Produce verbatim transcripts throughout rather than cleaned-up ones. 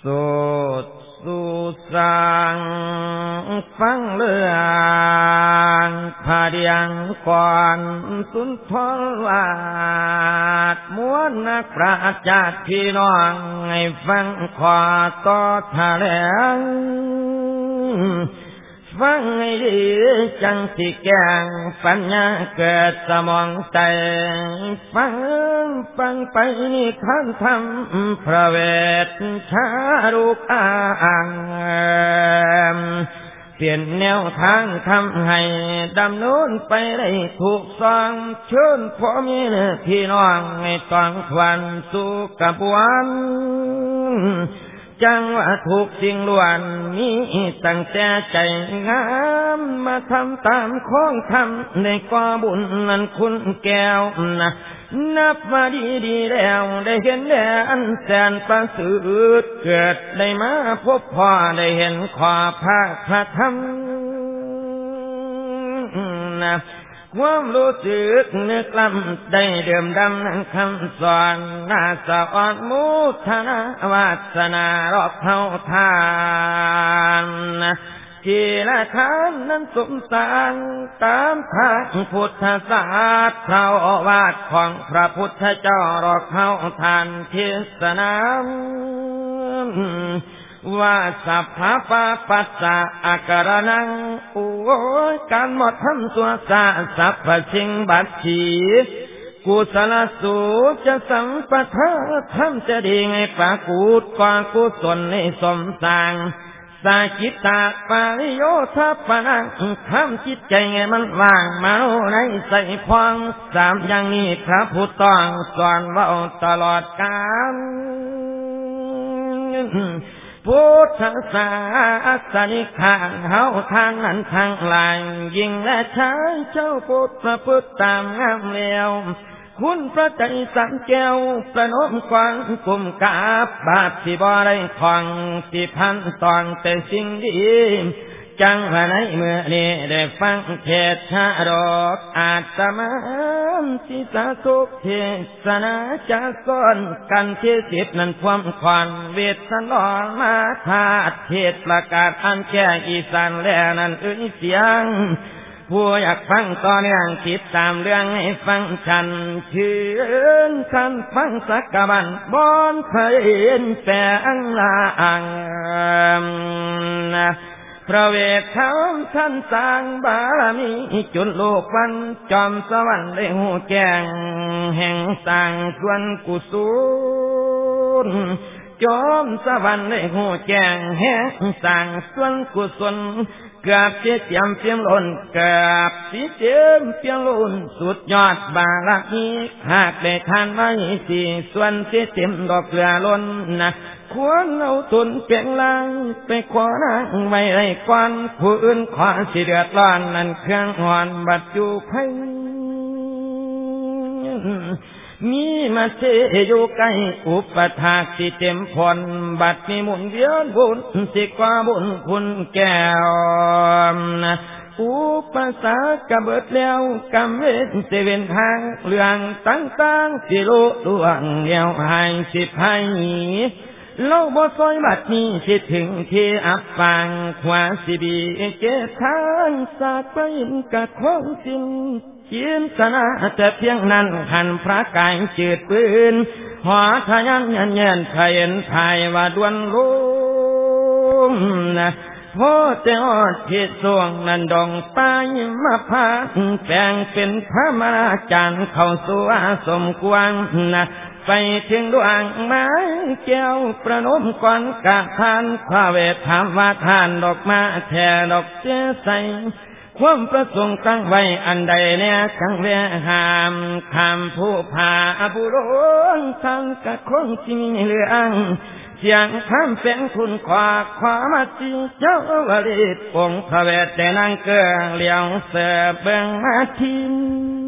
สุดสุสังฟังเรื่องพาเดียงก่อนสุนทรวาดม้วนนักปราชญ์พี่น้องให้ฟังขอต่อแถลงฟังให้ดีจังสิแกงปัญญาเกิดสมองใจฟังฟังไปนี่ขั้นทำพระเวทชาลูกอ่างเปลี่ยนแนวทางทำให้ดำเนินไปได้ถูกต้องเชิญพ่อแม่พี่น้องให้ต้องทวนสู่กระบวนจังว่าทุกสิ่งล้วนมีตั้งแต่ใจงามมาทำตามของทำในกอบุญนั้นคุณแก้วนะนับว่าดีดีแล้วได้เห็นแดนแสนประเสริฐเกิดได้มาพบพ่อได้เห็นขอพระพระธรรมนะความรู้สึกนึกลำได้เดิมดำนั้นคำสอนนาสะอ่อนมุทนาวาสนารอบเท่าทานจีละทานนั้นสมสารตามทางพุทธศาสตร์พระโอวาทของพระพุทธเจ้ารอบเท่าทานเทศนาว่าสัพพะปะปัสสะอาการนังโอ้ยการหมดทำตัวสะสัพพะสิ่งบัดฉีกุศลสูจะสัมปทาทำจะดีไงปากูดกว่ากุศลในสมสางสาจิตตาปาริโยทัปนังทำจิตใจไงมันว่างมาโนในใส่พองสามอย่างนี้พระพุทธต้องสอนว่าตลอดกาลพุทธศาสนิกาเฮาทางนั้นทางหลายยิ่งและชายเจ้าพุทธพุทธตามงามเลี้ยวคุณพระใจสังแก้วประนมกวางกุมกาบบาปที่บ่ได้ของที่พันตองแต่สิ่งดีจังว่าในเมื่อนี้ได้ฟังเทศนาดอกอาตมาสิสาธุเทศนาจะสอนกันที่สิบนั้นความขวัญเวทนอมาธาตุเทศประกาศอันแก่อีสานและนั้นเอ้ยเสียงผู้อยากฟังต่อเนื่องติดตามเรื่องให้ฟังฉันเชิญท่านฟังสักกะบันบอนเคยเห็นแสงลางนะพระเวทธรรมท่านสร้างบารมีจุดโลกวันจอมสวรรค์ได้หูแจ้งแห่งสร้างส่วนกุศลจอมสวรรค์ได้หูแจ้งแห่งสร้างส่วนกุศลเกือบเจียมเพียงล้นเกือบสีเจียมเพียงล้นสุดยอดบารมีหากได้ทานไว้สี่ส่วนเสียมดอกเกลือล้นนะควรเอาตุนเพียงล่างไปขวานางไม่ได้ควันผู้อื่นขวาสิเดือดร้อนนั่นเครื่องหอนบัดอยู่ไพมีมาเทอยู่ใกล้อุปถากที่เต็มพลบัดมีหมุนเวียนบุญสิกว่าบุญคุณแก้วนะอุปสรรคกเบิดแล้วกำเวทเสเวนทางเรื่องต่างๆสิรู้ดวงเดียวให้สิบให้โลกบ่ซอยบัดนี้สิถึงที่อับฟังขวาสิบีเจทางสากไปกะคงสิ้นจินตนาแต่เพียงนั้นหันพระกายจืดปืนหัวทะยันยันเย็นไทยเห็นไทยว่าดวนลุงนะพอแต่อดที่สวงนั้นดองไปมาพาแปลงเป็นพระมราจารย์เข้าสู่อาสมกวางนะไปถึงดวงไม้แก้วประนมก่อนกะทานพระเวทธรรมว่าทานดอกมาแท่ดอกเจ้ใสความประสงค์ตั้งไว้อันใดเนี่ยจังเวหามคำผู้พาผู้ร้องทางกะคงที่มีเรื่องเสียงคำเสียงคุณขวาขวามาจีเจ้าวริตองค์พระเวทแต่นางเกืองเลี้ยงเสือเบิ่งมาทิม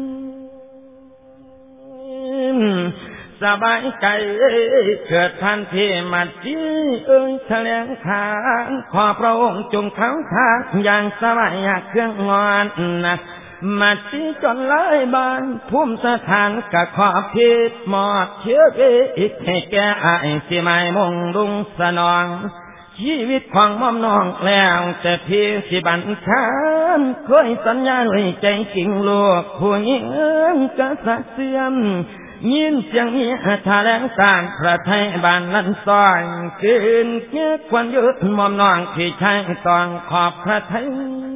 สบายใจเกิดทันทีมาจีเอ้ยแถลงขานขอพระองค์จงเขาทางอย่างสบายเครื่องงอนนะมาตีจนหลายบ้านภูมิสถานกะขอพิษหมอดเชื้อเวอีกให้แก่ไอ้สิไม้มงดุงสนองชีวิตของม่อมน้องแล้วแต่เพียงสิบันทานเคยสัญญาด้วยใจจริงลูกผู้หญิงกษัตริย์เสื่อมยินเสียงนี้แถลงสร้างพระไทยบ้านลันซอยคืนเงี้ยควันยุดม่อมน้องที่ใช้ต้องขอบพระไทย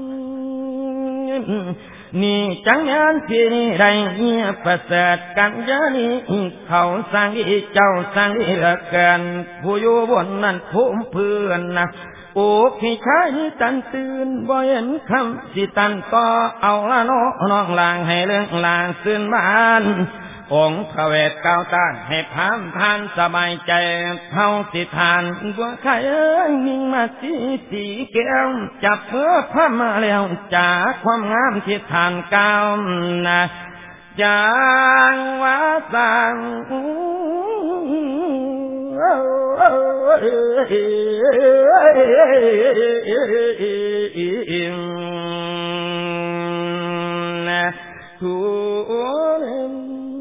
นี่จังงานที่นี่ได้เงียบประเสริฐกันยานี้เขาสร้างอีเจ้าสร้างอีเหลือเกินผู้อยู่บนนั้นภูมิเพื่อนนะโอ้พี่ชายตันตื่นบ่เห็นคำสิตันต่อเอาละน้องน้องลางให้เรื่องลางซื่นบ้านองค์พระเวทเก้าต้านให้พามทานสบายใจเท่าสิทานบัวไข่นิ่งมาสีสีแก้วจับเมื่อพามาแล้วจากความงามที่ทานก้าวนะจางว่าสังนะทุน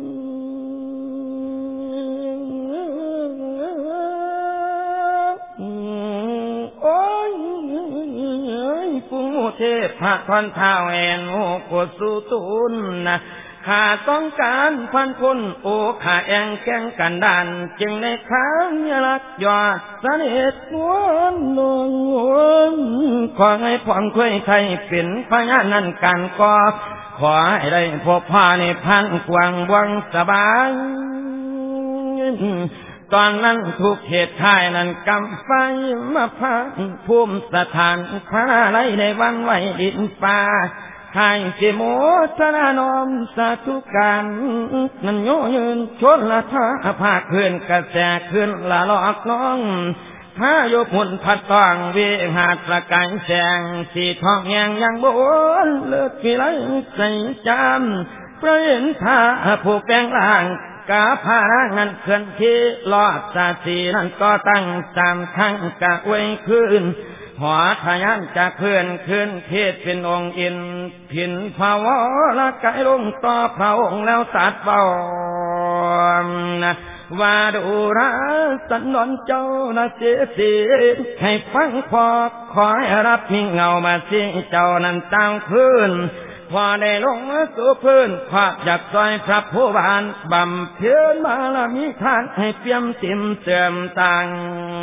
เทพพระทอนเท้าแอนโอกุสุตุนนะข้าต้องการพันคนโอข้าแองแกงกันดานจึงในข้างยรักยอดสนิทวนนวลขอให้ผ่อนคุยไทยเป็นพญานันกันก็ขอให้ได้พบพ่อในพันกวางวังสบายตอนนั้นทุกเหตุท่ายนั้นกำไฟมาพังภูมิสถานพระไรในวันไหวดินป่าไทยเจโมสนานอมสาธุการนั้นโยยืนชนละท่าภาคขึ้นกระแสขึ้นละลอกน้องถ้าโยพุนพัดตองเวหาตระกายแสงสีทองแยงยังบนเลือดกี่ไหลใส่จำประเห็นท่าผู้แปลงล่างกาพานันเคลื่อนที่ลอดสาสีนั้นก็ตั้งตามทั้งกะไว้ขึ้นหัวทะยันจะเคลื่อนขึ้นเทศเป็นองค์อินผินภาวะละกายลงต่อพระองค์แล้วตัดเบาว่าดูราสันนนเจ้านาเจสีให้ฟังพอขอให้รับมิ่งเงามาสิเจ้านั้นตั้งขึ้นพอได้ลงสู่พื้นขวาอยากซอยพระผู้บานบำเพ็ญบารมีทานให้เปี่ยมติ่มเติมตัง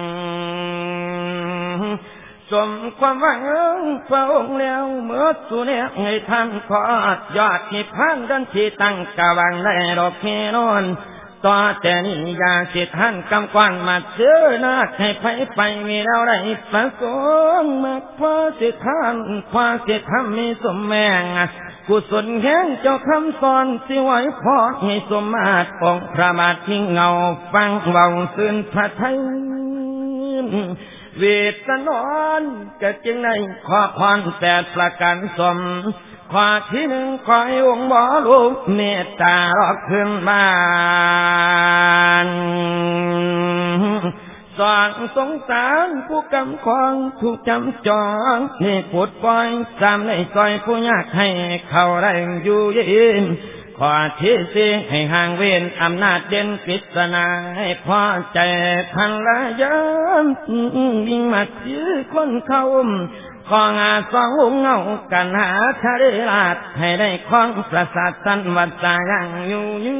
สมความหวังพระองค์แล้วเมื่อสุเนยให้ท่านขอยอดที่พันดันที่ตั้งกะวังได้ดอกเฮนอนต่อแต่นี้อยากสิท่านกำกวันมาเชื่อนาให้ไปไปมีแล้วได้ประสงค์มาพอสิท่านพอสิทำมีสมแมงกุศลแห่งเจ้าคำสอนสิไว้พอให้สมมาตรองพระบาทที่เงาฟังเบาซื่นพระไทยเวทนอนก็จึงได้ขอพรแปดประการสมข้อที่หนึ่งขอให้องค์บ่ลูกเมตตาลอกขึ้นบ้านสอนสงสารผู้กำคองถูกจำจองนี่ปุดปล่อยสามในซอยผู้ยากให้เขาได้อยู่ยินขอที่สี่ให้ห่างเว้นอำนาจเด่นปริศนาให้พอใจพันละยามยิ่งมาซื้อคนเขาของอาสองลุงเงากันหาทะเลลาดให้ได้คล้องประสาทสันวัดสายังอยู่ยื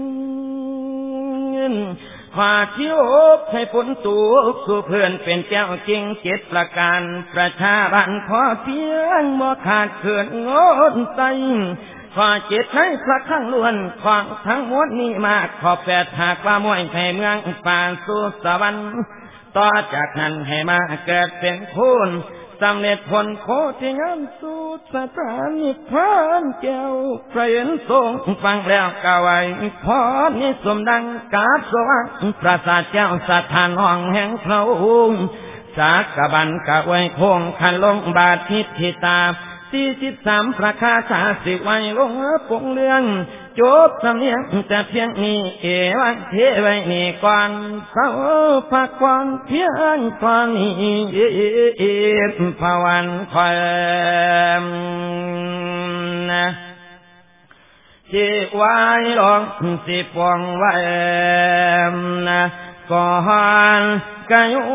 นขอที่โอบให้ผลตัวสู่เพื่อนเป็นแก้วจริงเจ็ดประการประชาบันขอเพียงบ่ขาดเขื่อนงดใจขอเจ็ดให้พระข้างล้วนของทั้งหมดนี้มาขอแปดหากว่ามวยให้เมืองป่าสู่สวรรค์ต่อจากนั้นให้มาเกิดเป็นคุณสำเร็จผลโคที่งามสุดสถานิพพานแก้วพระเห็นทรงฟังแล้วกาไว้พอนิสมดังกาบสว่างปราสาทแก้วสถานห้องแห่งพระองค์สากบันกะไว้คงคันลงบาททิทิตาสี่สิบสามประคาชาสิไว้ลงปงเรืองจบสำเนียงแต่เพียงนี้เอวังเทไว้นี่ก่อนเศร้าพักก่อนเพียงตอนนี้ภาวันคอยนะสิไว้ลองสิปวงไว้ก่อนกะยุ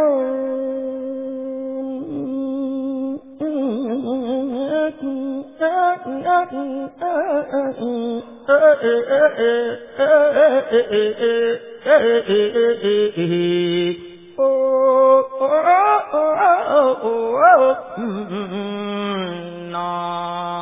โอ้นอ